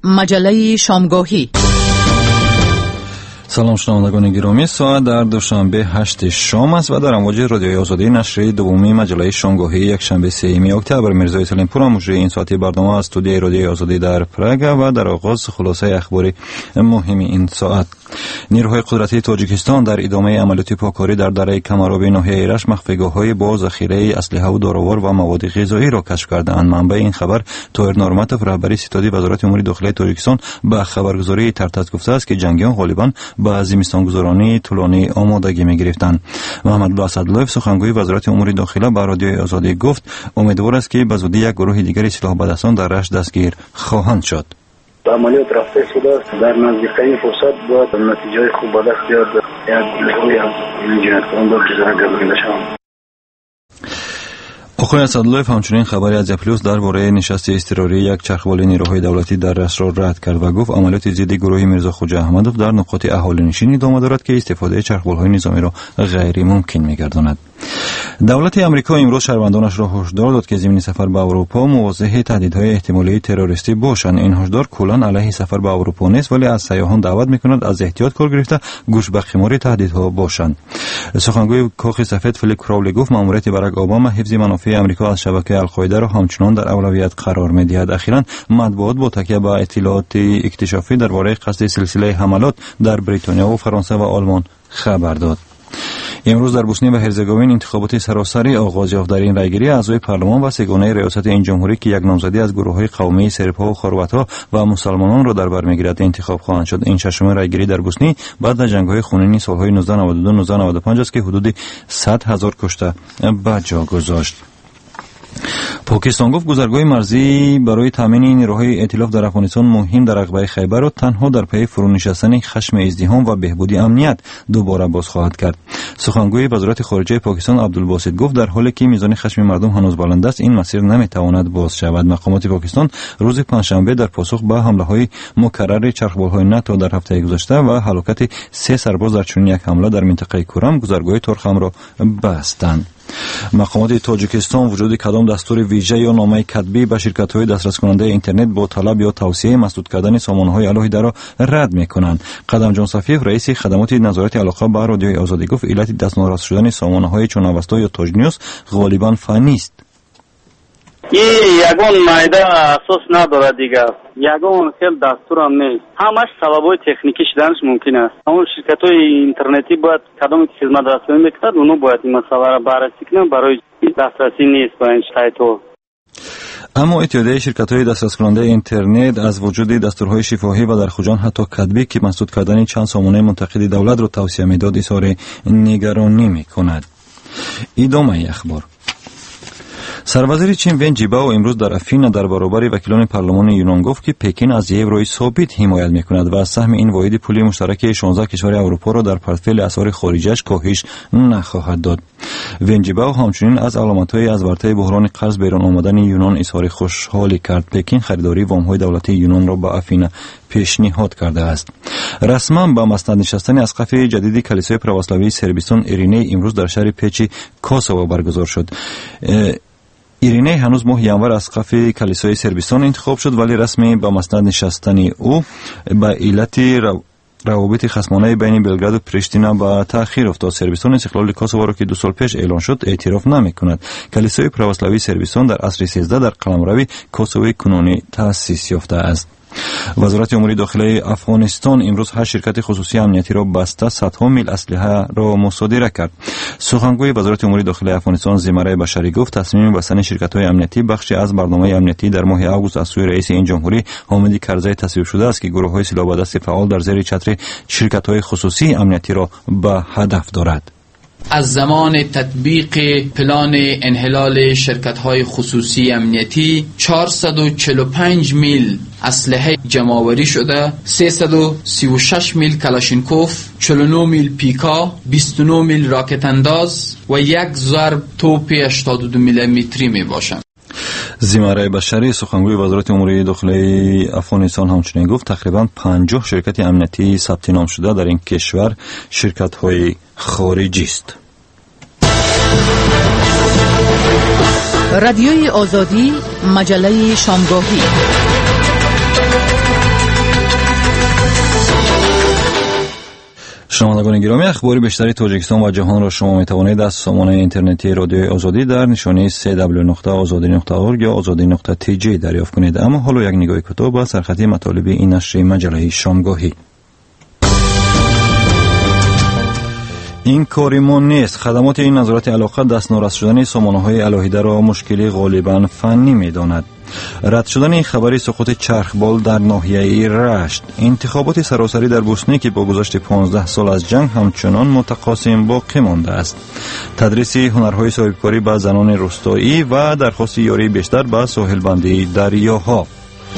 مجله شامگاهی. سلام شنوندگان گرامی، ساعت در دوشنبه 8 شام است و در امواج رادیوی آزادی نشریه دومی مجله شامگاهی یک شنبه 3 اکتبر میرزای سلیمپور مجری این ساعتی برنامه از استودیوی رادیوی آزادی در پراگ و در آغاز خلاصه اخباری مهم این ساعت. نیروهای قدرتی تاجیکستان در ادامه عملیات پاکاری در دره کمراب ناحیه ایرش مخفیگاه‌های با ذخیره اسلحه و داروار و مواد غذایی را کشف کردند. منبع این خبر طاهر نورمتوف رهبری ستادی وزارت امور داخلی تاجیکستان به خبرگزاری ترتاز گفته است که جنگیان غالباً با زمستانگذارانی طولانی آمادگی می‌گرفتند. محمد اسدالله‌اف سخنگوی وزارت امور داخلی به رادیوی آزادی گفت امیدوار است که به زودی یک گروه دیگر سلاح بدستان در رشت دستگیر خواهند شد. عملیات رفته شده است. در نزدیکترین فرصت باید نتیجه خوب به دست بیاد. یک گروهی از این جنایتکاران را جزاگردانده شوند. آقای اسدالله‌اف همچنین خبری از پلیس درباره نشست اضطراری یک چرخبال نیروهای دولتی در رشت را رد کرد و گفت عملیات ضد گروه میرزا خواجه احمدوف در نقاط اهالینشین ادامه دارد که استفاده چرخبال‌های نظامی را غیر ممکن می‌گرداند. دولت آمریکا امروز شهروندانش را هشدار داد که ضمن سفر به اروپا مواجه تهدیدهای احتمالی تروریستی باشند. این هشدار کلاً علیه سفر به اروپا نیست، ولی از سیاحان دعوت می‌کند از احتیاط کار گرفته گوش به خمار تهدیدها باشند. سخنگوی کاخ سفید فیلیپ کراولی گفت مأموریت باراک اوباما حفظ منافع آمریکا از شبکه القاعده را همچنان در اولویت قرار می‌دهد. اخیراً مطبوعات با تکیه به اطلاعات اکتشافی درباره قصد سلسله حملات در بریتانیا و فرانسه و آلمان خبر داد. امروز در بوسنی و هرزگوین انتخابات سراسری آغاز یافت. در این رایگیری اعضای پارلمان و سگانه ریاست این جمهوری که یک نامزدی از گروه‌های قومی سرب‌ها و خروت‌ها و مسلمانان را در بر می‌گیرد انتخاب خواهند شد. این ششمین رایگیری در بوسنی بعد از جنگ‌های خونین سال‌های 1992 1995 است که حدود 100,000 کشته به جا گذاشت. پاکستان گفت گذرگاه مرزی برای تامین نیروهای ائتلاف در افغانستان مهم در عقبه خیبر را تنها در پی فرونشستن خشم ازدحام و بهبودی امنیت دوباره باز خواهد کرد. سخنگوی وزارت خارجه پاکستان عبدالباسط گفت در حالی که میزان خشم مردم هنوز بلند است این مسیر نمیتواند باز شود. مقامات پاکستان روز پنجشنبه در پاسخ به حمله‌های مکرر چرخبال‌های ناتو در هفته گذشته و هلاکت 3 سرباز در چنین یک حمله در منطقه کرم گذرگاه ترخم را بستند. مقامات تاجیکستان وجود کدام دستور ویژه یا نامه کتبی به شرکت‌های دسترس کننده اینترنت با طلب یا توصیه مسدود کردن سامانه‌های علیحده را رد می‌کنند. قدم جان صفیف رئیس خدمات نظارت علاقه با رادیوی آزادی گفت علت دستنوراست شدن سامانه‌های چون اوستا یا تاج نیوز غالباً فنی است. یگان مایده اساس نداره دیگه، یگان خیلی دستور هم نیست، همش سببای تکنیکی شدنش ممکن است. اون شرکت‌های اینترنتی باید کدامی که خدمت رسانی میکنند اونو باید این مسئله را بررسی کنند، برای دسترسی نیست به این سایت‌ها. اما اتحادیه شرکت‌های دسترس کننده اینترنت از وجود دستورهای شفاهی و در خجان حتی کتبی که مسدود کردن چند سامانه منتقد دولت را توصیه می‌داد اظهار نگرانی می‌کند. ادامه اخبار. سروزیر چین ون جیباو امروز در افین در برابر وکیلان پارلمان یونان گفت که پکین از یوروی ثابت حمایت می‌کند و از سهم این واحد پولی مشترک 16 کشور اروپا را در پورتفولیوی اسعار خارجیش کاهش نخواهد داد. ون جیباو همچنین از علامت‌های از ورطه بحران قرض بیرون آمدن یونان اظهار خوشحالی کرد. پکین خریداری وام‌های دولتی یونان را به افین پیشنهاد کرده است. رسما با مسند نشستن اسقف جدید کلیسای پرواسلاوی سربستان ایرینه امروز در شهر پیچی کوسوو برگزار شد. ایرینه هنوز ماه ینور اسقف کلیسای سربستان انتخاب شد ولی رسمی با مسند نشستن او به علت روابط خصمانه بین بلگراد و پریشتینا با تأخیر افتاد. سربستان استقلال کوسوو را که 2 سال پیش اعلان شد اعتراف نمی‌کند. کلیسای پرواسلاوی سربستان در عصر 13 در قلمرو کوسوو کنونی تأسیس یافته است. وزارت امور داخلی افغانستان امروز 8 شرکت خصوصی امنیتی را بسته صدها میل اسلحه را مصادره کرد. سخنگوی وزارت امور داخلی افغانستان زمره بشری گفت تصمیم بستن شرکت‌های امنیتی بخشی از برنامه امنیتی در ماه آگوست از سوی رئیس این جمهوری حامد کرزی تصویب شده است که گروه‌های سلاح به دست فعال در زیر چتر شرکت‌های خصوصی امنیتی را به هدف دارد. از زمان تطبیق پلان انحلال شرکت‌های خصوصی امنیتی 445 میل اسلحه جمع‌آوری شده، 336 میل کلاشینکوف، 49 میل پیکا، 29 میل راکت انداز و یک ضرب توپ 82 میلیمتری می باشند. زمره بشری سخنگوی وزارت امور داخلی افغانستان همچنین گفت تقریباً 50 شرکت امنیتی ثبت نام شده در این کشور شرکت‌های خارجی است. رادیوی آزادی مجله شامگاهی. شنوندگان گرامی، اخبار بیشتری تاجیکستان و جهان را شما میتوانید از سامانه اینترنتی رادیوی آزادی در نشانی www.azadi.org یا azadi.tj دریافت کنید. اما حالا یک نگاه کوتاه به سرخطی مطالب این نشر مجله شامگاهی. این کاری ما نیست. خدمات این نظارت علاقه دستنورس شدن سامانه‌های علاهیده را مشکلی غالباً فنی می‌داند. رد شدن این خبری سقوط چرخبال در ناحیه رشت. انتخابات سراسری در بوسنی که با گذشت 15 سال از جنگ همچنان متقاسم باقی مانده است. تدریس هنرهای صاحبکاری به زنان روستایی و درخواست یاری بیشتر به ساحل بندی دریاها.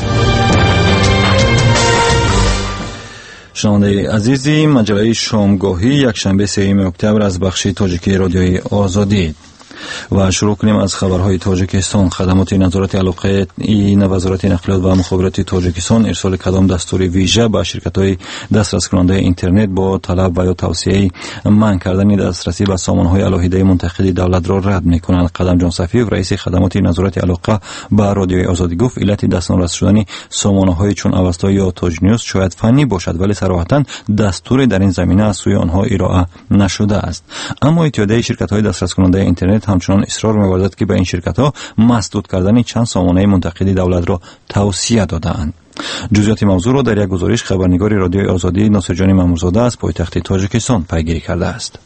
شنونده عزیزی، مجله شامگاهی یکشنبه 3 اکتبر از بخش تاجیکی رادیوی آزادی و شروع کنیم از خبرهای تاجیکستان. خدمات نظارت علاقه این وزارت نقلیات و مخابرات تاجیکستان ارسال کدام دستور ویژه به شرکت‌های دسترس کننده اینترنت با طلب و یا توصیه منع کردن دسترسی به سامانه‌های علاهیده منتقد دولت را رد می‌کنند. قدم جان صفیف رئیس خدمات نظارت علاقه به رادیوی آزادی گفت علت دسترس شدن سامانه‌های چون اوستا یا تاج نیوز شاید فنی باشد، ولی صراحتاً دستور در این زمینه از سوی آنها ارائه نشده است. اما اتحادیه شرکت‌های دسترس کننده اینترنت همچنان اصرار می‌ورزد که به این شرکت‌ها مسدود کردن چند سامانه منتقد دولت را توصیه داده‌اند. جزئیات موضوع را در یک گزارش خبرنگار رادیوی آزادی ناصرجان مامورزاده از پایتخت تاجیکستان پیگیری کرده است.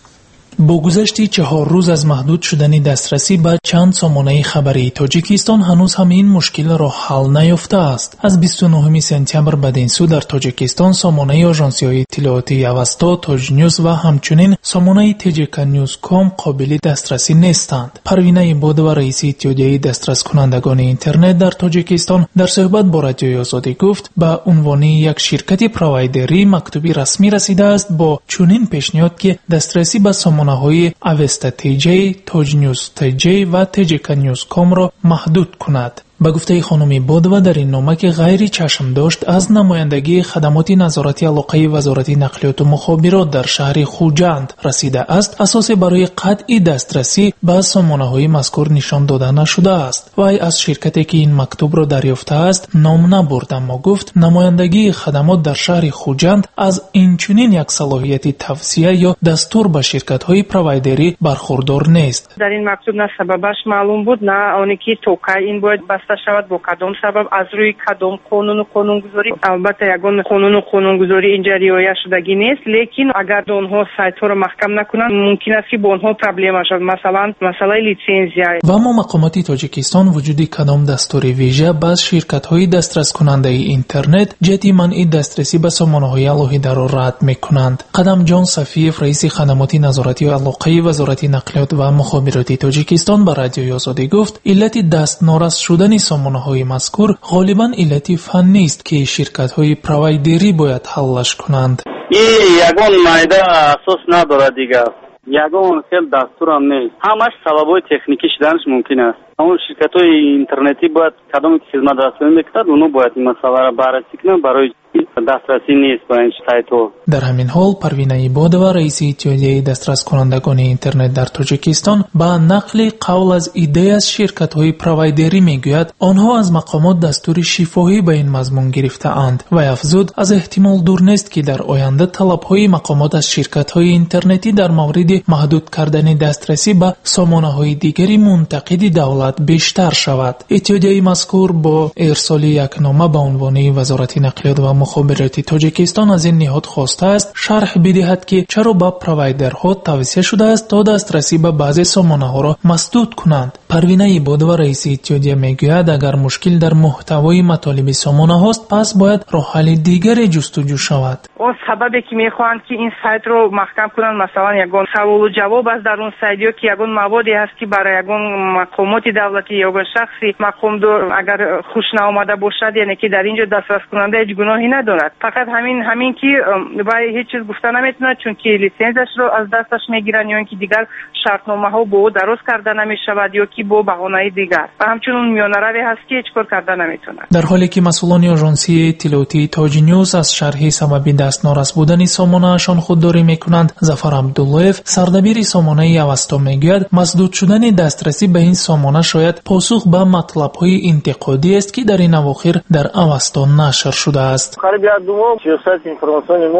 با گذشت 4 روز از محدود شدن دسترسی به چند سامانه خبری تاجیکستان هنوز هم این مشکل را حل نیافته است. از 29 سپتامبر بدین سو در تاجیکستان سامانه آژانسی‌های اطلاعاتی اوستا، تاج نیوز و همچنین سامانه تجیکا نیوز کام قابل دسترسی نیستند. پروینه بود و رئیس اتحادیه دسترس کنندگان اینترنت در تاجیکستان در صحبت با رادیوی آزادی گفت به عنوان یک شرکت پرووایدری مکتوبی رسمی رسیده است با چنین پیشنهاد که دسترسی به سامانه‌های اوستا تیجی، تاج نیوز تیجی و تجیکا نیوز کام را محدود کند. به گفته خانم بودوا در این نامه که غیر چشم داشت از نمایندگی خدمات نظارتی علاقه وزارت نقلیات و مخابرات در شهر خوجند رسیده است، اساس برای قطع دسترسی به سامانه‌های مذکور نشان داده نشده است. وی از شرکتی که این مکتوب را دریافته است نام نبرد، اما گفت نمایندگی خدمات در شهر خوجند از این چنین یک صلاحیت توصیه یا دستور به شرکت‌های پرووایدری برخوردار نیست. در این مکتوب نه سببش معلوم بود، نه آنی که توقع این باید شود با کدام سبب از روی کدام قانون و قانونگذاری. البته یگان قانون و قانونگذاری اینجا رعایت شدگی نیست، لیکن اگر اونها سایت ها رو محکم نکنند ممکن است که با اونها پرابلم شود، مثلا مسئله لیسانسیا. و اما مقامات تاجیکستان وجود کدام دستور ویژه باز شرکت های دسترس کننده اینترنت جهت منع دسترسی به سامانه های علاهیده را رد میکنند. قدم جان صفیف رئیس خدمات نظارتی علاقه وزارت نقلیات و مخابرات تاجیکستان به رادیوی آزادی گفت علت دستنورس شدن سامانه‌های مذکور غالباً علتی فنی است که شرکت‌های پرووایدری باید حلش کنند. این یگان مایده اساس نداره دیگه. یگان خیلی دستور هم نیست. همش سببای تکنیکی شدنش ممکن است. اما شرکت‌های اینترنتی باید کدام خدمت رسانی می‌کنند اونو باید این مسئله را بررسی کنند، برای دسترسی نیست با این سایت‌ها. در همین حال پروینه بودوا رئیس اتحادیه دسترس کنندگان اینترنت در تاجیکستان با نقل قول از ایده از شرکت‌های پرووایدری میگوید آنها از مقامات دستور شفاهی به این مضمون گرفته‌اند و افزود از احتمال دور نیست که در آینده طلب‌های مقامات از شرکت‌های اینترنتی در مورد محدود کردن دسترسی به سامانه‌های دیگری منتقد دولت بیشتر شود. اتحادیه مذکور با ارسال یک نامه به عنوان وزارت نقلیات و مخابرات تاجیکستان از این نهاد خواسته است شرح بدهد که چرا به پرووایدرها توصیه شده است تا دسترسی به بعضی سامانه‌ها را مسدود کنند. پروینه بودوا رئیس اتحادیه میگوید اگر مشکل در محتوای مطالب سامانه است پس باید راه حل دیگری جستجو شود. اون سببی که میخواهند که این سایت رو محکم کنند، مثلا یگان سوال و جواب است در اون سایت یا که یگان موادی هست که برای یگان مقامات دولتی یا شخصی مقام دو اگر خوش نآمده باشد، یعنی که در اینجا دسترس کننده هیچ گناهی ندارد. فقط همین که برای هیچ چیز گفته نمیتونه چون که لیسانسش رو از دستش میگیرن یا اینکه دیگر شرطنامه ها با او درست کرده نمیشود یا که با بهانه دیگر و همچنین میانه روی هست که هیچ کار کرده نمیتونه. در حالی که مسئولان آژانسی اطلاعاتی تاج نیوز از شرح سبب دستنورس بودن سامانه‌شان خودداری میکنند، ظفر عبداللهیف سردبیر سامانه اوستا میگوید مسدود شدن دسترسی به این سامانه شاید پاسخ به مطلب‌های انتقادی است که در این اواخر در اوستا نشر شده است. قریب یک دو ماه سیاست اینفورماسیون ما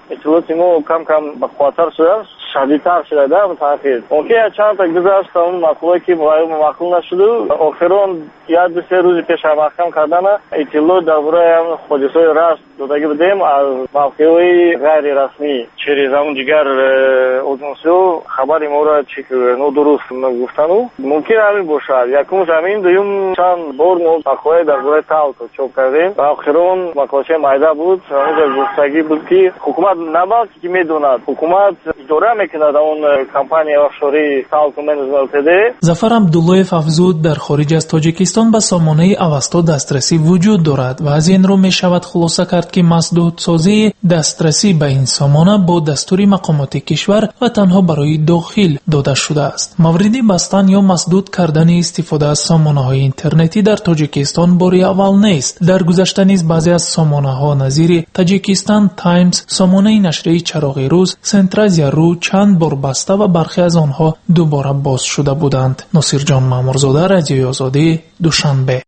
اطلاعات ما کم کم بخاطر شده شدیدتر شده در تاخیر ممکنه چند تا گذشت اون مقوله که معقول نشده آخرون یاد به 3 روز پیش محکم کردن اطلاع درباره حادثه رشت دادگی بدیم از موقعی غیر رسمی через اون دیگر اجنسیو خبری ما را چی نادرست گفتن ممکن همین باشد یکم زمین دوم چند بار ما مقوله درباره تاو چوب کردیم و آخرون مقاله مایده بود اونجا گفتگی بود که حکومت نباید که میدوند حکومت اداره میکند اون کمپانی آفشوری تاو منیجمنت ده. ظفر عبداللهیف افزود در خارج از تاجیکستان به سامانه اوستا دسترسی وجود دارد و از این رو می شود خلاصه کرد که مسدودسازی دسترسی به این سامانه با دستور مقامات کشور و تنها برای داخل داده شده است. موردی بستن یا مسدود کردن استفاده از سامانه های اینترنتی در تاجیکستان باری اول نیست. در گذشته نیز بعضی از سامانه ها نظیر تاجیکستان تایمز، سامانه نشریه چراغ روز، سنترازیا رو چند بار بسته و برخی از آنها دوباره باز شده بودند. ناصر جان مامورزاده، رادیوی آزادی، دوشنبه.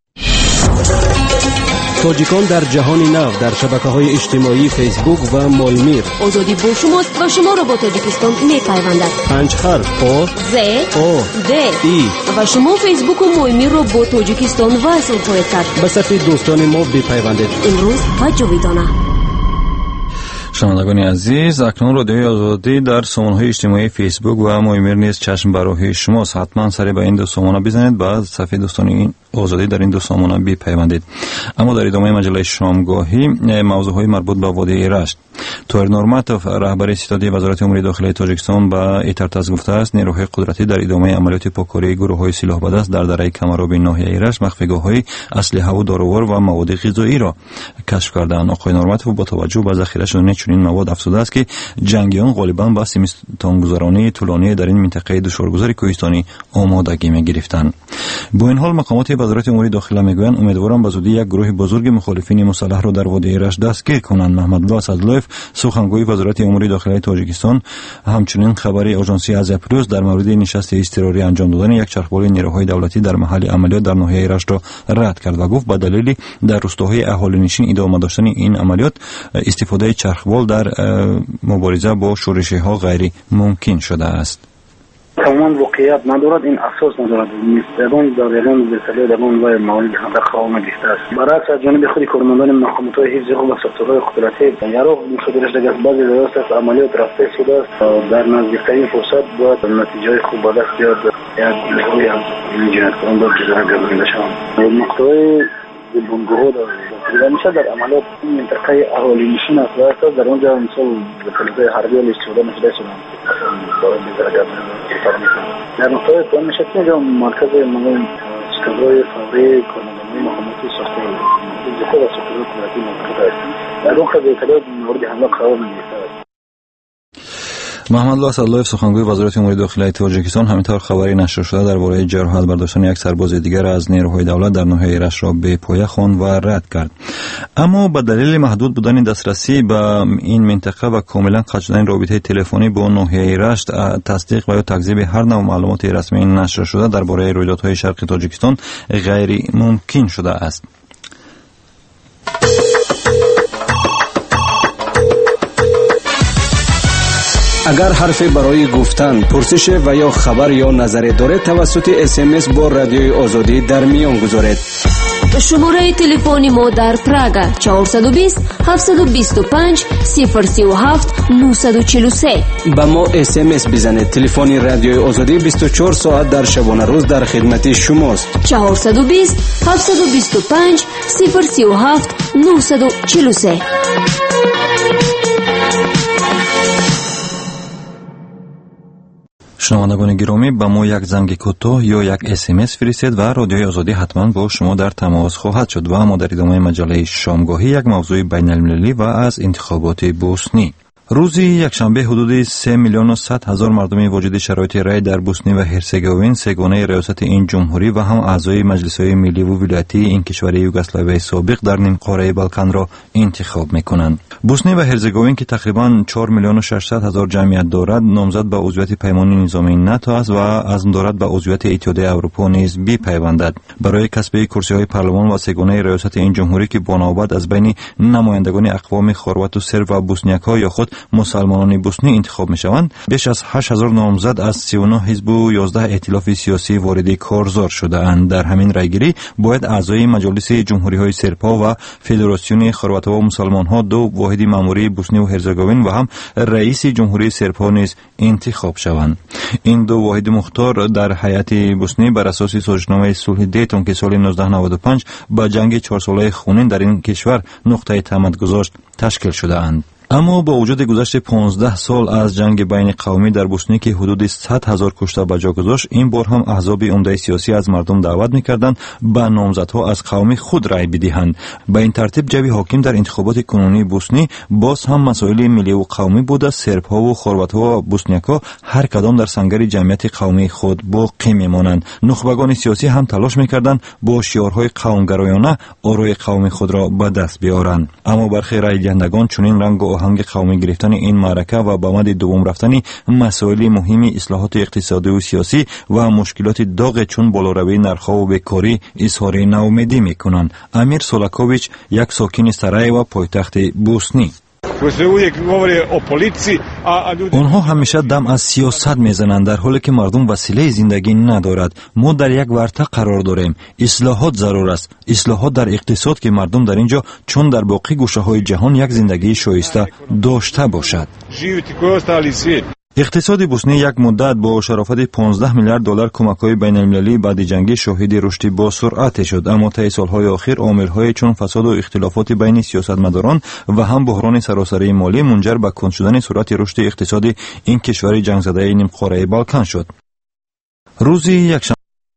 تاجیکان در جهان نو در شبکه‌های اجتماعی فیسبوک و مولمیر. آزادی با شماست و شما را با تاجیکستان می‌پیوندد. 5 حرف او ز او د ای و شما فیسبوک و مولمیر را با تاجیکستان وصل خواهید کرد. به صفحه دوستان ما بپیوندید. امروز و جاویدانه. شنوندگان عزیز، اکنون رادیوی آزادی در سامانه‌های اجتماعی فیسبوک و مولمیر نیز چشم بر راهی شماست. حتما سری به این دو سامانه بزنید، بعد صفحه دوستان آزادی در این دو سامانه بپیوندید. اما در ادامه مجله شامگاهی موضوعهای مربوط به وادی رشت. طاهر نورمتوف، رهبر ستادی وزارت امور داخلی تاجیکستان، به ایترتاس گفته است نیروهای قدرتی در ادامه عملیات پاککاری گروه‌های سلاح بدست در دره کمرابی ناحیه رشت مخفیگاه‌های اسلحه و داروار و مواد غذایی را کشف کردند. آقای نورمتوف با توجه به ذخیره شدن چنین مواد افزوده است که جنگیان غالباً به سیمستانگذرانی طولانی در این منطقه دشوارگذار کوهستانی آمادگی می‌گرفتند. با این حال مقامات وزارت امور داخلی میگویند امیدوارم به زودی یک گروه بزرگ مخالفین مسلح را در وادی رشت دستگیر کنند. محمدالله اسداللهیف، سخنگوی وزارت امور داخلی تاجیکستان، همچنین خبری آژانسی آزیا پلوس در مورد نشست اضطراری انجام دادن یک چرخبال نیروهای دولتی در محل عملیات در ناحیه رشت را رد کرد و گفت به دلیل در روستاهای اهالی نشین ادامه داشتن این عملیات استفاده چرخبال در مبارزه با شورش‌ها غیر ممکن شده است. تمام واقعیت ندارد، این اساس ندارد. درون دارالعلوم بسیار درون و موارد خطر قوام گرفته است. برعکس از جانب خود کارمندان مقامات حفظ حقوق و ساختارهای قدرتی یارو مصادرش دیگر بعضی درست است عملیات رفته شده است. در نزدیکترین فرصت باید نتیجه خوب به دست بیاد. یک گروهی از جنایتکاران با جزایر گزینده شوند. مقطعی بنگاه در میشه در عملیات منطقه اهالی نشین است در اونجا مثل پلیس حربی و استفاده نشده شدن در نقطه پایان میشه که اینجا مرکز مهم شکلهای فوری کارمندان مقامات ساختار و ساختار قدرتی منطقه است. در اون خیلی اطلاعات مورد حمله قرار میگیرد. محمدالله اسداللهیف، سخنگوی وزارت امور داخلی تاجیکستان، همینطور خبری نشر شده درباره جراحت برداشتن یک سرباز دیگر از نیروهای دولت در ناحیه رشت را به پایه خواند و رد کرد. اما به دلیل محدود بودن دسترسی به این منطقه و کاملا قطع شدن رابطه تلفنی با ناحیه رشت، تصدیق و یا تکذیب هر نوع معلومات رسمی نشر شده درباره رویدادهای شرق تاجیکستان غیر ممکن شده است. اگر حرفی برای گفتن، پرسش و یا خبر یا نظری دارید توسط SMS با رادیوی آزادی در میان گذارید. شماره تلفنی ما در پراگ 420 725 037 943. با ما SMS بزنید. تلفن رادیوی آزادی 24 ساعت در شبانه روز در خدمت شماست. 420 725 037 943. شنوندگان گرامی، به ما یک زنگ کوتاه یا یک SMS فرستید و رادیوی آزادی حتما با شما در تماس خواهد شد. و ما در ادامه مجله شامگاهی یک موضوع بین المللی و از انتخابات بوسنی. روزی یکشنبه حدود 3,100,000 مردم واجد شرایط رای در بوسنی و هرزگوین سگانه ریاست این جمهوری و هم اعضای مجلس‌های ملی و ولایتی این کشور یوگسلاوی سابق در نیم قاره بالکان را انتخاب می‌کنند. بوسنی و هرزگوین که تقریباً 4,600,000 جمعیت دارد، نامزد به عضویت پیمان نظامی ناتو است و عزم دارد به عضویت اتحادیه اروپا نیز بپیوندد. برای کسب کرسی‌های پارلمان و سگانه ریاست این جمهوری که بنابرای از بین نمایندگان اقوام خروات و سرب و بوسنیاک‌ها یا خود مسلمانان بوسنی انتخاب میشوند، بیش از 8000 نامزد از 39 حزب و 11 ائتلاف سیاسی وارد کارزار شده اند. در همین رأیگیری باید اعضای مجالس جمهوری‌های سرپا و فدراسیون خروات‌ها و مسلمان‌ها، دو واحد مأموری بوسنی و هرزگوین و هم رئیس جمهوری سرپا نیز انتخاب شوند. این دو واحد مختار در هیئت بوسنی بر اساس سازشنامه صلح دیتون که سال 1995 با جنگ 4 ساله خونین در این کشور نقطه تمام گذاشت تشکیل شده اند. اما با وجود گذشت 15 سال از جنگ بین قومی در بوسنی که حدود 100,000 کشته به جا گذاشت، این بار هم احزاب عمده سیاسی از مردم دعوت می‌کردند به نامزدها از قوم خود رأی بدهند. به این ترتیب جوی حاکم در انتخابات کنونی بوسنی باز هم مسائل ملی و قومی بوده. سرب‌ها و خروات‌ها و بوسنیک‌ها هر کدام در سنگر جمعیت قومی خود باقی می‌مانند. نخبگان سیاسی هم تلاش می‌کردند با شعارهای قومگرایانه آرای قوم خود را به دست بیارند. اما برخی رأی دهندگان چنین رنگ و آهنگ قومی گرفتن این معرکه و به مد دوم رفتن مسائل مهم اصلاحات اقتصادی و سیاسی و مشکلات داغ چون بالارسی نرخ‌ها و بیکاری اظهار ناامیدی می‌کنند. امیر سولاکوویچ، یک ساکن سرایو پایتخت بوسنی: آنها همیشه دم از سیاست میزنند در حالی که مردم وسیله زندگی ندارد. ما در یک ورطه قرار داریم. اصلاحات ضرور است. اصلاحات در اقتصاد که مردم در اینجا چون در باقی گوشه‌های جهان یک زندگی شایسته داشته باشد. اقتصاد بوسنی یک مدت با شرافت 15 میلیارد دلار کمک‌های بین‌المللی بعد جنگی شاهد رشد با سرعت شد، اما طی سال‌های اخیر عامل‌های چون فساد و اختلافات بین سیاستمداران و هم بحران سراسری مالی منجر به کند شدن سرعت رشد اقتصاد این کشور جنگ زده نیم قاره بالکان شد. روزی یک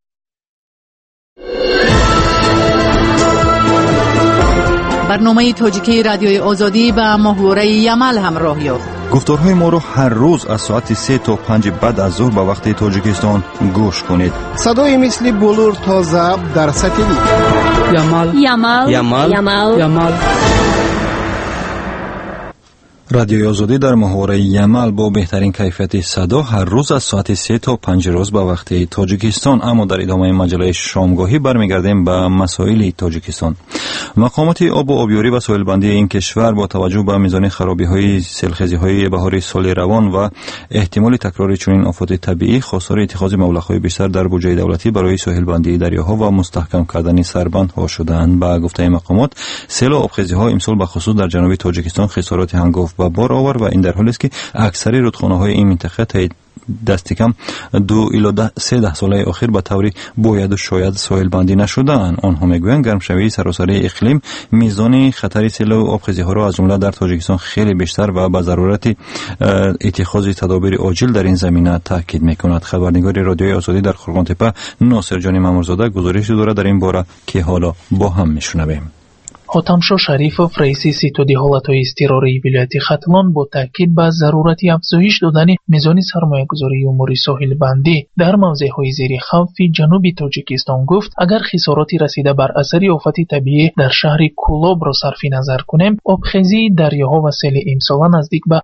برنامه تاجیکی رادیوی آزادی به محور یمل همراه یافت. گفتارهای ما رو هر روز از ساعت 3 تا 5 بعد از ظهر به وقت تاجیکستان گوش کنید. صدای مثل بلور تا ضبط در ساتلیت. یمل. رادیوی آزادی در محور یمل با بهترین کیفیت صدا هر روز از ساعت 3 تا 5 روز به وقت تاجیکستان. اما در ادامه مجله شامگاهی برمیگردیم به مسائل تاجیکستان. مقامات آب و آبیاری و ساحلبندی این کشور با توجه به میزان خرابی‌های سیلخزی‌های بهار سال روان و احتمال تکرار چنین آفات طبیعی خواستار اتخاذ مبلغ‌های بیشتر در بودجه دولتی برای ساحلبندی دریاها و مستحکم کردن سربندها شدند. با گفته مقامات سیل و آبخیزی‌ها امسال به خصوص در جنوب تاجیکستان خسارات هنگفت و بار آورد و این در حالی است که اکثر رودخانه‌های این منطقه دست کم 2 الی 3 ساله اخیر به طوری باید و شاید ساحل بندی نشدند. آنها میگویند گرمشوی سراسری اقلیم میزان خطر سیل و آبخیزی‌ها را از جمله در تاجیکستان خیلی بیشتر و به ضرورت اتخاذ تدابیر عاجل در این زمینه تاکید میکند. خبرنگار رادیوی آزادی در خرگانتپه ناصر جان مامورزاده گزارش دارد در این باره که حالا با هم میشنویم. ҳотамшо шарифов раиси ситоди ҳолатҳои изтирории вилояти хатлон бо таъкид ба зарурати афзоиш додани мизони сармоягузории умури соҳилбандӣ дар мавзеъҳои зери хавфи ҷануби тоҷикистон гуфт агар хисороти расида бар асари офати табиӣ дар шаҳри кӯлобро сарфи назар кунем, обхезии дарёҳо ва сели имсола наздик ба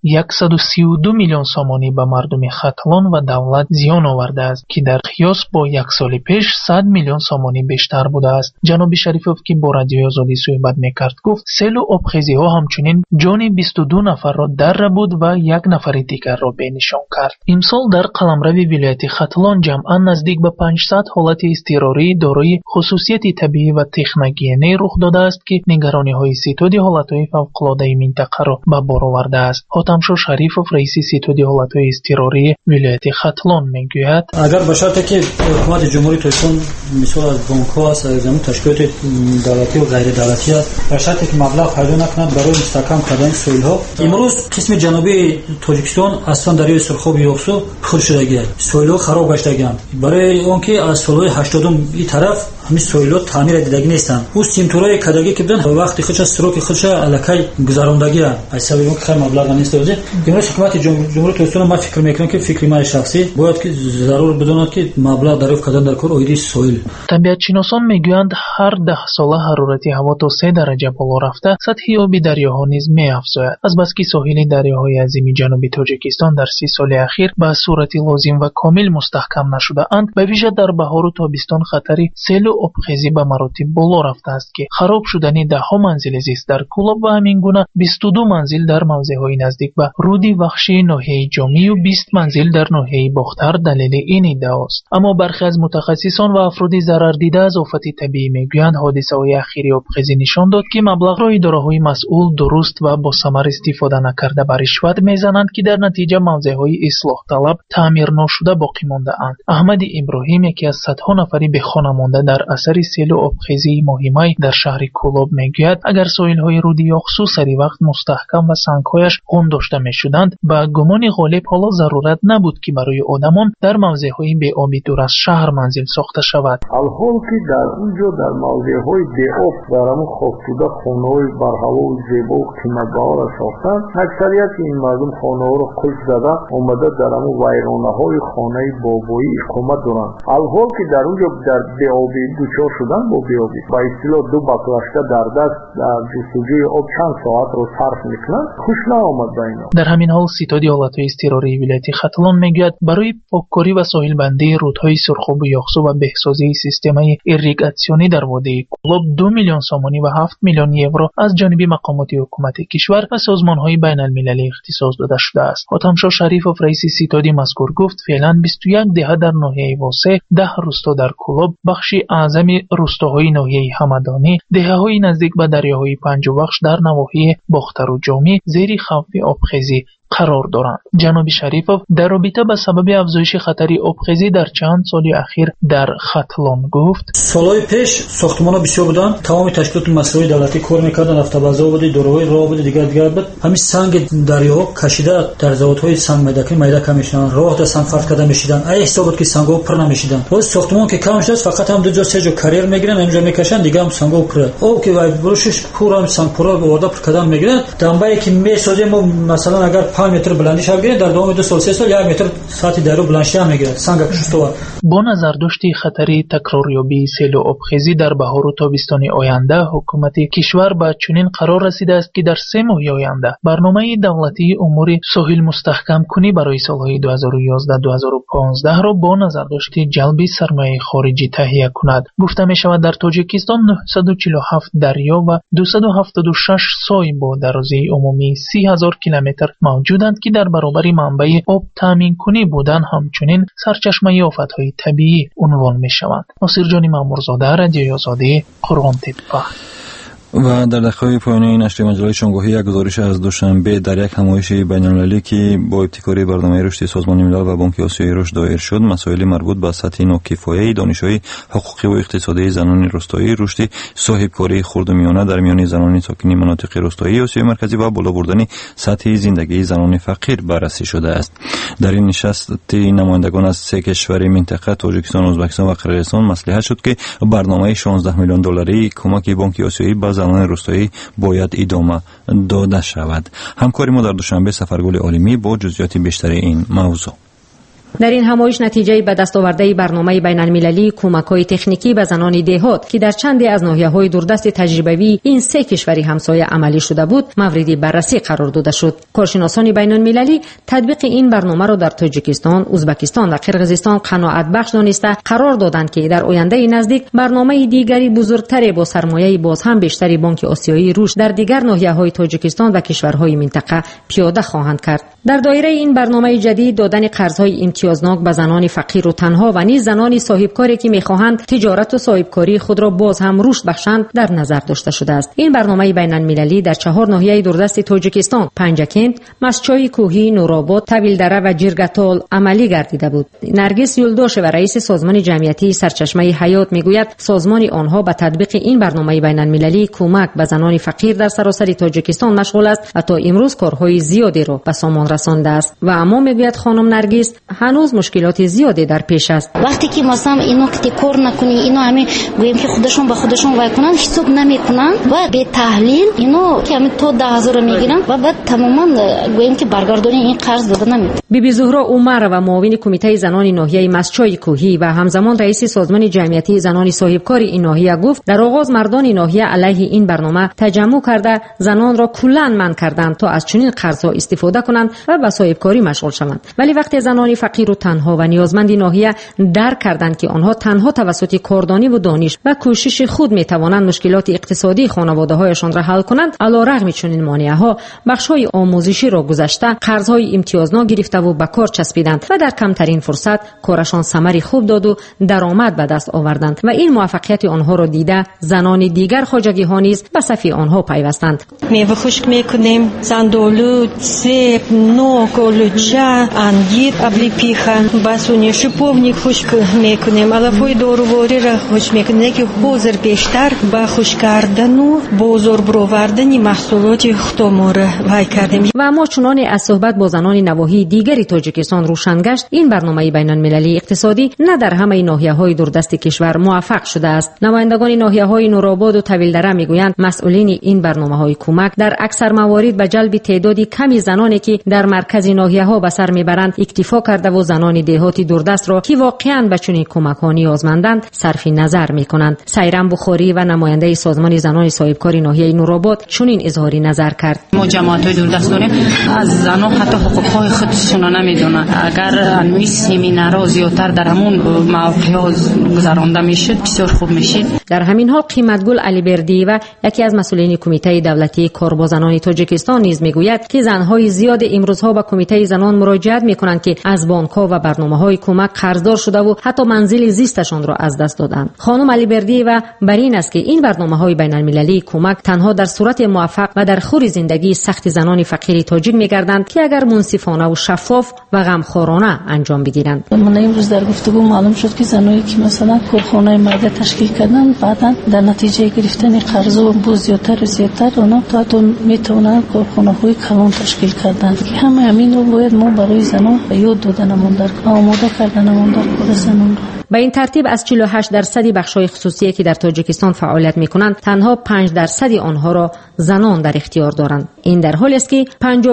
132 миллион сомонӣ ба мардуми хатлон ва давлат зиён овардааст ки дар қиёс бо як соли пеш 100 миллион сомонӣ бештар будааст. ҷаноби шарифов ки бо радиои озодӣ суҳбат мекард гуфт селу обхезиҳо ҳамчунин ҷони 22 нафарро дарра буд ва як нафари дигарро бенишон кард. имсол дар қаламрави вилояти хатлон ҷамъан наздик ба 500 ҳолати изтирорӣ дорои хусусияти табиӣ ва техногенӣ рух додааст ки нигарониҳои ситоди ҳолатҳои фавқулодаи минтақаро ба бор овардааст. ҳотамшо шарифов раиси ситоди ҳолатҳои изтирории вилояти хатлон мегӯяд агар ба шарте ки ҳукумати ҷумҳурии тоҷикистон мисол аз бонкҳо аз ташкилоти давлатӣ ва ғайридавлатӣ ба шарте ки маблағ пайдо накунад барои мустаҳкам кардани соҳилҳо. имрӯз қисми ҷанубии тоҷикистон аслан дарёи сурхоби ёқсу худ шудагиаст, соҳилҳо хароб гаштагианд. барои он ки аз солҳои 80 ин тараф ҳамин соҳилҳо таъмир дидагӣ нестанд. ӯ симтурҳои кадагӣ ки буданд вақти худша сроки худша аллакай гузарондагианд. аз сабаби он ки хеле маблағ нест. имрӯз ҳукумати ҷумҳурии тоҷикистон ман фикр мекунам ки фикри мани шахсӣ бояд ки зарур бидонад ки маблағ дарёфт кардан дар кор оиди соҳил. табиатшиносон мегӯянд ҳар 10 сола ҳарорати ҳаво то 3 درجه بالا رفته سطح آب دریاها نیز می‌افزاید. از بس که ساحل دریاهای عظیم جنوبی تاجیکستان در 30 سال اخیر به صورت لازم و کامل مستحکم نشده اند، به ویژه در بهار و تابستان خطر سیل و آبخیزی به مراتب بالا رفته است که خراب شدن ده‌ها منزل زیست در کولاب و همین گونه 22 منزل در موضع‌های نزدیک به رود وحشی ناحیه جامی و 20 منزل در ناحیه باختر دلیل این ادعا است. اما برخی از متخصصان و افراد ضرر دیده از آفت طبیعی میگویند حادثه‌های اخیر آبخیزی نشان داد که مبلغ را اداره‌های مسئول درست و با ثمر استفاده نکرده به رشوت میزنند که در نتیجه موضع‌های اصلاح طلب تعمیر نشده باقی مانده اند. احمد ابراهیم یکی از صدها نفری به خانه مانده در اثر سیل و آبخیزی مهمه در شهر کولاب میگوید اگر ساحل‌های رود یاخسو سری وقت مستحکم و سنگ‌هایش غن داشته می‌شدند با گمان غالب حالا ضرورت نبود که برای آدمان در موضع‌های بی‌آبی دور از شهر منزل ساخته شود. الحال که در اونجا در موضع‌های بی‌آب درام خوب شده خانه‌های برهوا و زیبا و قیمت‌بها ساختند، اکثریت این مردم خانه‌ها را قلف زده اومده درام ویرانه‌های خانه بابایی اقامت دارند. الحال که در اونجا در بی‌آبی دچار شدن با بی‌آبی با اصطلاح دو بکلشته در دست در جستجوی آب چند ساعت رو صرف میکنند، خوش نآمد به اینا. در همین حال ستاد حالت‌های اضطراری ولایت ختلان میگوید برای پاککاری و ساحل بندی رودهای سرخاب و یاخسو و بهسازی سیستم ایریگاسیونی در وادی کولاب 2 میلیون سامانی و 7 میلیون یورو از جانب مقامات حکومت کشور و سازمان‌های بین‌المللی اختصاص داده شده است. حاتمشاه شریفov رئیس ستاد مذکور گفت فعلا 21 دهه در ناحیه واسه، 10 روستا در کولاب، بخش اعظم روستاهای ناحیه همدانی، دهه‌های نزدیک به دریاهای پنجوبخش در نواحی باختر و جامی زیر خوف آبخیزی قرار دارند. جناب شریفov در رابطه با سبب افزایش خطر آبخیزی در چند سال اخیر در ختلان گفت سالهای پیش ساختمان‌ها بسیار بودند، تمام تشکیلات مسئولای دولتی کار می‌کردند، افتابازا بود، دورهای راه بود، دیگر بود. همین سنگ دریاها کشیده در زاودهای سنگ میده میشدن، راه در سنگ فرد کرده میشدن. ای حساب بود که سنگ‌ها پر نمیشدن. باز ساختمان که کم شد فقط هم 2 جا 3 جا کریر میگیرن، اینجا میکشن، دیگه هم سنگ‌ها پر. او که وای بروشش پورم سنگ پورا آورده پر کردن میگیرن. دنبایی که میسازیم مثلا اگر 5 متر بلندیش بگیره در دوام 2 سال 3 سال 1 متر سطح درو بلندشی هم میگیره سنگ کشتو. با نظر داشت خطر تکراریابی سیل و آبخیزی در بهار و تابستان آینده حکومت کشور با چنین قرار رسیده است که در 3 ماه آینده برنامه دولتی امور ساحل مستحکم کنی برای سالهای 2011-2015 را با نظر داشت جلب سرمایه خارجی تهیه کند. گفته می شود در تاجیکستان 947 دریا و 276 سای با درازی عمومی 30,000 کیلومتر موجودند که در برابر منبع آب تامین کنی بودن همچنین سرچشمه آفت‌های طبیعی عنوان می شوند. ناصر جان مامورزاده، رادیوی آزادی، قرغان تپه. و در دقیقه پایانی نشر مجله شنگاهی یک گزارش از دوشنبه در یک همایش بین‌المللی که با ابتکار برنامه رشد سازمان ملل و بانک آسیایی رشد دایر شد، مسائل مربوط به سطح ناکفایه دانش‌های حقوقی و اقتصادی زنان روستایی، رشد صاحبکاری خرد و میانه در میان زنان ساکن مناطق روستایی آسیای مرکزی و بالا بردن سطح زندگی زنان فقیر بررسی شده است. در این نشست نمایندگان از 3 کشور منطقه تاجیکستان، ازبکستان و قرقیزستان مصلحت شد که برنامه 16 میلیون دلاری کمک بانک آسیایی به زنان روستایی باید ادامه داده شود. همکاری ما در دوشنبه سفرگل عالمی با جزئیات بیشتر این موضوع. در این همایش نتیجه به دست آورده برنامه بین‌المللی کمک‌های تکنیکی به زنان دهات که در چندی از ناحیه‌های دوردست تجربوی این 3 کشوری همسایه عملی شده بود مورد بررسی قرار داده شد. کارشناسان بین‌المللی تطبیق این برنامه را در تاجیکستان، ازبکستان و قرقیزستان قناعت بخش دانسته قرار دادند که در آینده نزدیک برنامه دیگری بزرگتر با سرمایه باز هم بیشتری بانک آسیایی رشد در دیگر ناحیه‌های تاجیکستان و کشورهای منطقه پیاده خواهند کرد. در دایره این برنامه جدید دادن قرض‌های امتیازناک به زنان فقیر و تنها و نیز زنان صاحبکاری که می‌خواهند تجارت و صاحبکاری خود را باز هم رشد بخشند در نظر داشته شده است. این برنامه بین‌المللی در 4 ناحیه دوردست تاجیکستان، پنجکند، مسچای کوهی، نورآباد، طویلدره و جرگتال عملی گردیده بود. نرگس یلداش و رئیس سازمان جمعیتی سرچشمه حیات میگوید سازمان آنها به تطبیق این برنامه بین‌المللی کمک به زنان فقیر در سراسر تاجیکستان مشغول است و تا امروز کارهای زیادی را به سامان رسانده است. و اما میگوید خانم نرگس هنوز مشکلات زیادی در پیش است. وقتی که مثلا اینو که کار نکنی، اینو همین گویم که خودشون به خودشون وای کنن، حساب نمیکنن و به تحلیل اینو که همین تا 10,000 میگیرن و بعد تماما گویم که برگردونی این قرض داده نمیده. بیبی زهرا عمر و معاون کمیته زنان ناحیه مسچای کوهی و همزمان رئیس سازمان جمعیتی زنان صاحبکار این ناحیه گفت در آغاز مردان ناحیه علیه این برنامه تجمع کرده زنان را کلاً منع کردند تا از چنین قرض‌ها استفاده کنند و به صاحبکاری مشغول شوند. ولی وقتی زنان فقیر و تنها و نیازمند ناحیه درک کردند که آنها تنها توسط کاردانی و دانش و کوشش خود میتوانند مشکلات اقتصادی خانواده‌هایشان را حل کنند، علیرغم چنین مانع‌ها بخش‌های آموزشی را گذاشته قرض‌های امتیازنامه گرفته و به کار چسبیدند و در کمترین فرصت کارشان ثمری خوب داد و درآمد به دست آوردند و این موفقیت آنها را دیده زنان دیگر خواجگی‌ها نیز به صف آنها پیوستند. میوه خشک میکنیم، زندولو، سیب، نوک، آلوچه، انگیر، ابلی پیخه، بسونی شپوونی خشک میکنیم. علفای داروباری را خشک میکنیم که حاضر بیشتر به خشک کردن و بازار آوردن محصولات خودمون را وای کردیم. و اما چنان از صحبت با زنان نواحی دیگری تاجیکستان روشن گشت این برنامه بین‌المللی اقتصادی نه در همه ناحیه‌های دوردست کشور موفق شده است. نمایندگان ناحیه‌های نورآباد و طویلدره میگویند مسئولین این برنامه‌های کمک در اکثر موارد به جلب تعدادی کمی زنانی که در مرکز ناحیه‌ها به سر میبرند اکتفا کرده و زنان دهاتی دوردست را که واقعاً به چنین کمک‌ها نیازمندند صرف نظر می‌کنند. سیرم بخاری و نماینده سازمان زنان صاحبکار ناحیه نورآباد چنین اظهار نظر کرد. ما جماعت‌های دوردست داریم، از زنان حتی حقوق‌های خودشون نمیدونن. اگر انواع سمینارها زیادتر در همون مواقع‌ها گذرانده میشد بسیار خوب میشد. در همین حال قیمتگل علیبردی و یکی از مسئولین کمیته دولتی کار با زنان تاجیکستان نیز میگوید که زن‌های زیاد امروزها به کمیته زنان مراجعت میکنند که از بانک‌ها و برنامه‌های کمک قرضدار شده و حتی منزل زیستشان را از دست دادند. خانم علیبردی و بر این است که این برنامه‌های بین‌المللی کمک تنها در صورت موفق و در خور زندگی سخت زنان فقیر تاجیک می‌گردند که اگر منصفانه و شفاف و غمخوارانه انجام بگیرند. من امروز در گفتگو معلوم شد که زنایی که مثلا کارخانه میده تشکیل کردن بعداً در نتیجه گرفتن قرض و بو زیادتر و زیادتر اونا تا میتونن کارخانه‌های کلان تشکیل کردن که همین رو باید ما برای زنان یاد دادنمون در آماده کردنمون در کار زنان. به این ترتیب از 48% بخش‌های خصوصی که در تاجیکستان فعالیت می‌کنند تنها 5% آنها را زنان در اختیار دارند. این در حالی است که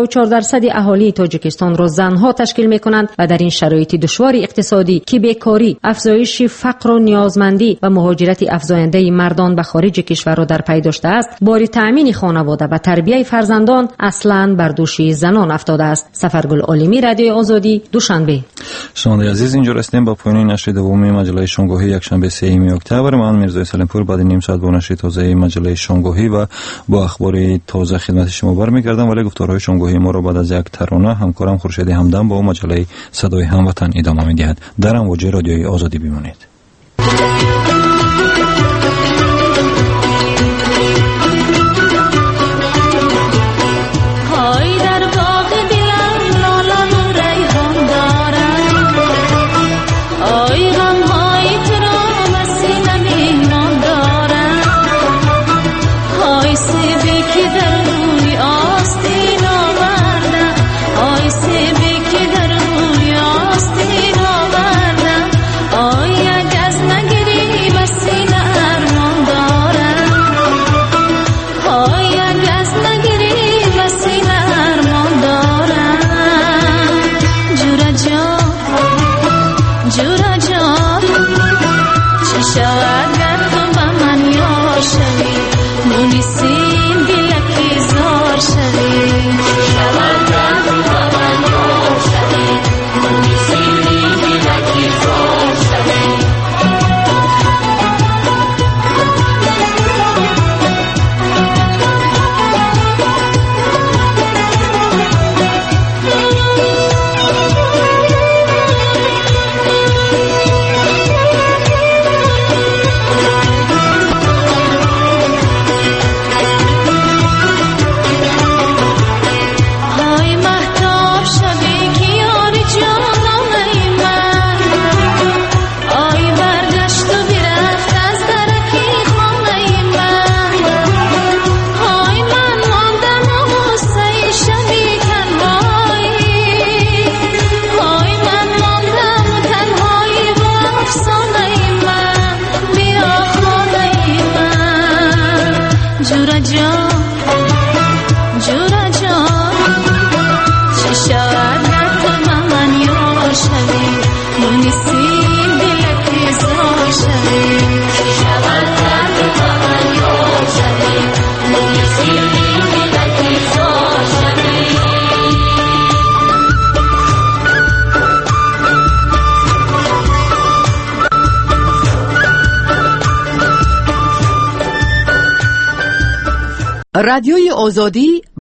54% اهالی تاجیکستان را زنها تشکیل می‌کنند و در این شرایط دشوار اقتصادی که بیکاری، افزایش فقر و نیازمندی و مهاجرت افزاینده مردان به خارج کشور را در پی داشته است، بار تأمین خانواده و تربیت فرزندان اصلاً بر دوش زنان افتاده است. سفرگل عالمی، رادیوی آزادی، دوشنبه. شنوندگان عزیز، اینجا رسیدیم با پایان نشر دوم مجله شامگاهی یکشنبه 3 اکتبر. من میرزا سلیمپور بعد نیم ساعت با نشر تازه مجله شامگاهی و با اخبار تازه خدمت شما برمیگردم، ولی گفتارهای شامگاهی ما را بعد از یک ترانه همکارم خورشید همدم با مجله صدای هموطن ادامه می‌دهد. در امواج رادیوی آزادی بمانید. آیا گز نگیری رادیوی آزادی